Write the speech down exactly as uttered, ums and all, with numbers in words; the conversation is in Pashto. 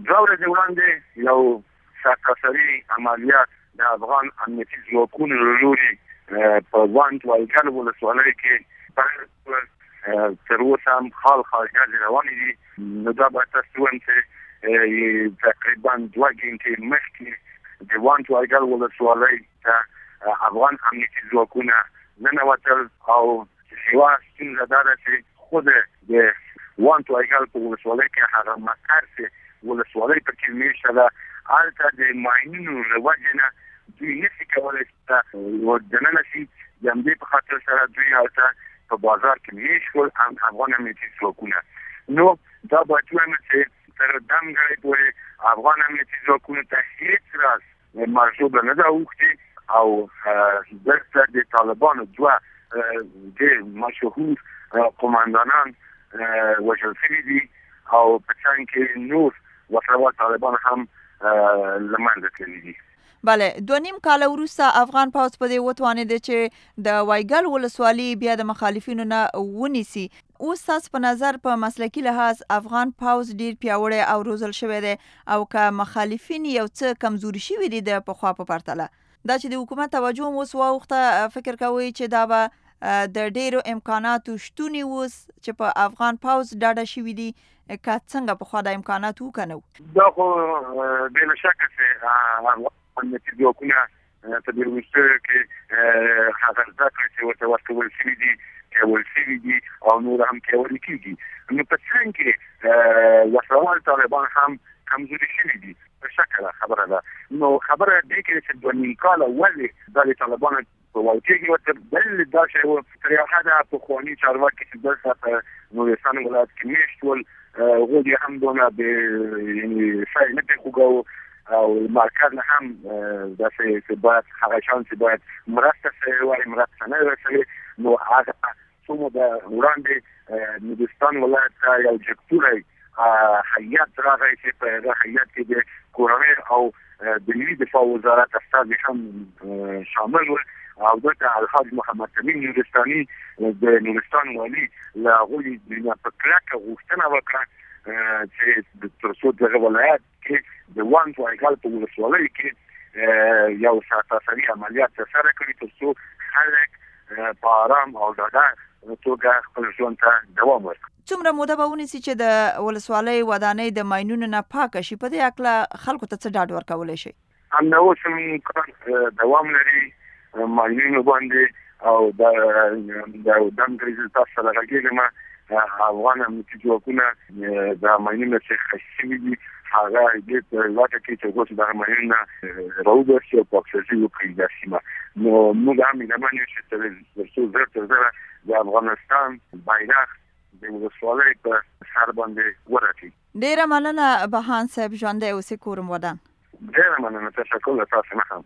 دوه ورځې وړاندې یو سرتاسري عملیات د افغان امنیتي ځواکونو له لوري په وانت وایګل ولسوالۍ کې تر اوسه هم خال خارجه روانې دي. نو دا به تاسو وایم چې تقریبا دوه ګنټې مخکې د وانت وایګل ولسوالۍ ته افغان امنیتي ځواکونه ننوتل او یوه ستونزه دا ده چې خود د وانت وایګل په ولسوالۍ کې هغه مقر ولسوالۍ پکې میشته ده، هلته د ماینونو له وجې نه دوی نشي کولی چې دننه شي. د همدې په خاطر سره دوی هلته په بازار کې میش کړل افغان امنیتي ځواکونه. نو دا باید ووایم چې تر دم ګړۍ پورې افغان امنیتي ځواکونو ته هېڅ راز مرجوبه نه ده اوښتې او دلته د طالبانو دوه ډېر مشهور قماندانان وژل شوي دي او په څنګ کې نور وسله طالبان هم لمنځه تللي دي. بله، دوه نیم کال وروسته افغان پوځ په دې وتوانېده چې د وایګل ولسوالي بیا د مخالفینو نه ونیسي. اوس تاسو په نظر په مسلکي لحاظ افغان پوځ ډیر پیاوړی او روزل شوی دی او که مخالفین یو څه کمزوري شوي دي د پخوا په پرتله، دا چې د حکومت توجه هم اوس واوښته، فکر کوئ چې دا به د ډیرو امکاناتو شتون اوس چې په افغان پوځ ډاډه شوي دي که څنګه پخوا د امکانات وکنو؟ دا خو بې شکه چې امنیتي ځواکونه په دې وروستیو کې هغه زده کړې چې ورته ورکول شوي دي پیاوړي شوي دي او نور هم پیاوړي کېږي. نو په څنګ کې وسله طالبان هم کمزوري شوي دي، په شکه ده خبره ده. نو خبره دې کې چې دوه نیم کاله ولې دا د طالبانو په واقعي ورته بل دا شی و تر یو حده پخواني چارواکي چې دلته په نورستان ولایت کې میشت ول هغوی هم دونه یعنې سعی نه پرېښوده او مرکز نه هم داسې چې باید هغه شیان چې باید مرسته سوې وای مرسته نه رسوي. نو هغه څو موده وړاندې نورستان ولایت ته یو جګپوری هیات راغی چې په هغه هیات کې د کورنۍ او د ملي دفاع وزارت استازي هم شامل ول او دلته الحاج محمد تمیم نورستاني د نورستان والي له هغوی نه په کلکه غوښتنه وکړه چې تر څو دغه ولایت کې د وانت وایګل په ولسوالۍ کې یو سرتاسري عملیات ترسره کړي تر څو خلک په ارام او ډاډه توګه خپل ژوند ته دوام ورکړي. څومره موده به ونیسي چې د ولسوالۍ ودانۍ د ماینونو نه پاکه شي؟ په دې هکله خلکو ته څه ډاډ ورکولی شي؟ همدا اوس هم کار دوام لري ماینونو باندې او د دم ګریزل تاسو سره غږېږم افغان امنیتي ځواکونه د ماینونو چې خښ شوي دي هغه دې په لټه کې چې اوس دغه ماینونه راوباسي او پاکسازي وکړي دا سیمه. نو موږ هم هیله یو چې تر څو زر تر زره د افغانستان بیرغ د ولسوالۍ په سر باندې ورټي. ډیره مننه بهان صاحب، ژوندی اوسئ، کورم ودان. ډیره مننه، تشکر له تاسو نه هم.